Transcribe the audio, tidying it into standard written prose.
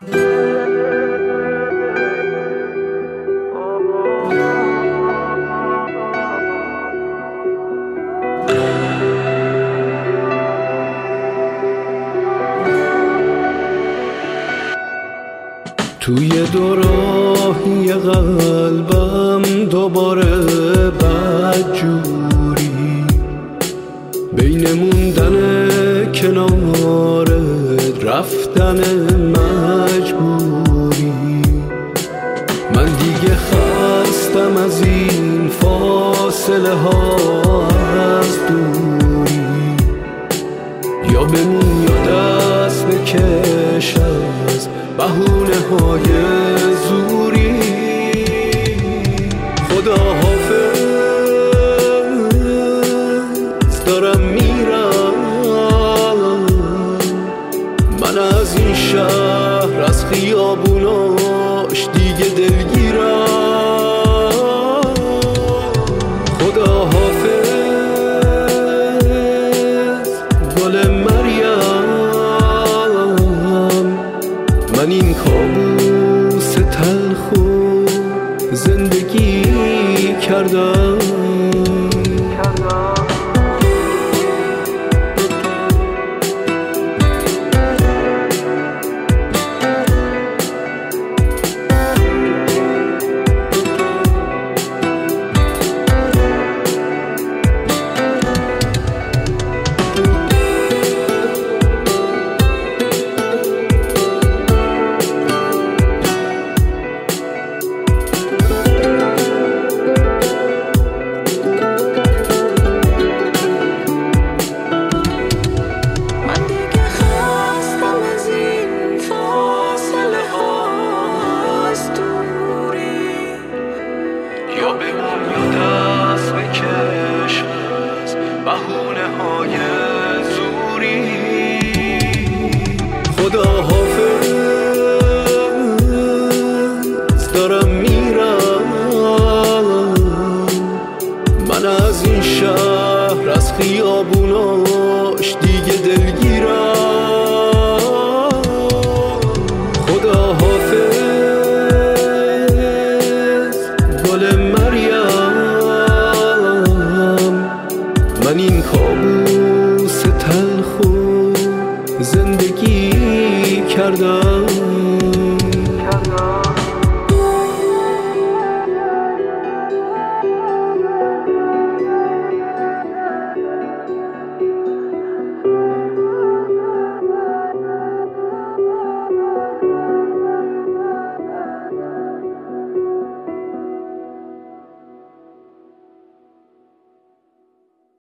توی دوراهی قلبم دوباره بدجوری، بین موندن کنارت رفتن مجبوری. من دیگه خستم از این فاصله ها از دوری، یا بمون یا دست بکش از بهونه های زوری. خدا حافظ دارم میرم، من از این شهر از خیابوناش دیگه دلگیرم. خدا حافظ گل مریم، من این کابوس تلخو زندگی کردم.